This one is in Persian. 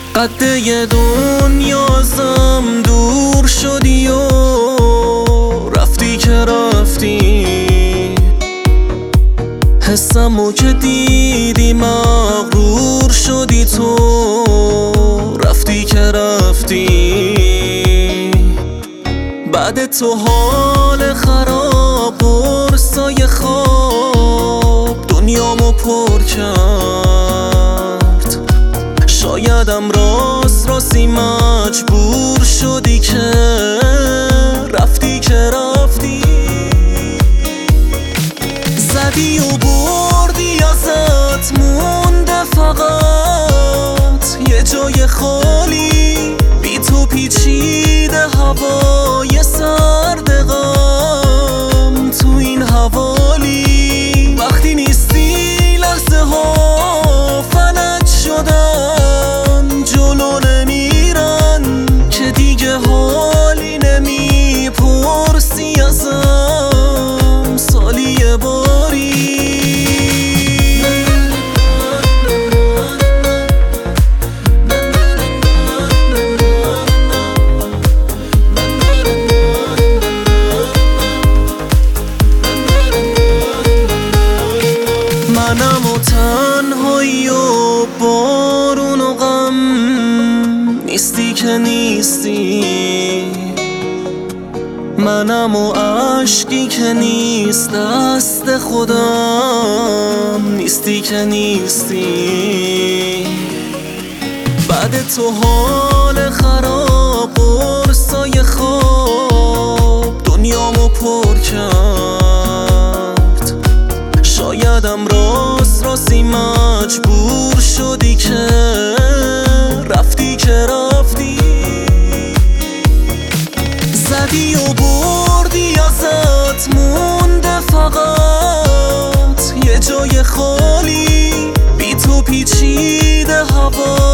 قده دنیا ازم دور شدی و رفتی که رفتی، حسمو که دیدی مغرور شدی تو، رفتی که رفتی. بعد تو حال خراب قرصای خواب دنیامو پر کرد. شایدم راستی مجبور شدی که رفتی که رفتی. زدی و بردی ازت مونده فقط یه جای خالی، بی تو پیچیده هوای سرد غم تو این حوالی. وقتی نیستی لحظه ها فلج شدن، جلو نمیرن که دیگه حالی نمیپرسی ازم سالی یه باری. منم و تنهایی و بارون و غم، نیستی که نیستی. منم و عشقی که نیست دست خودم، نیستی که نیستی. بعد تو حال خراب قرصای خواب دنیامو پر کرد. شایدم راستی مجبور شدی که رفتی که رفتی. زدی و بردی ازت مونده فقط یه جای خالی، بی تو پیچیده هوا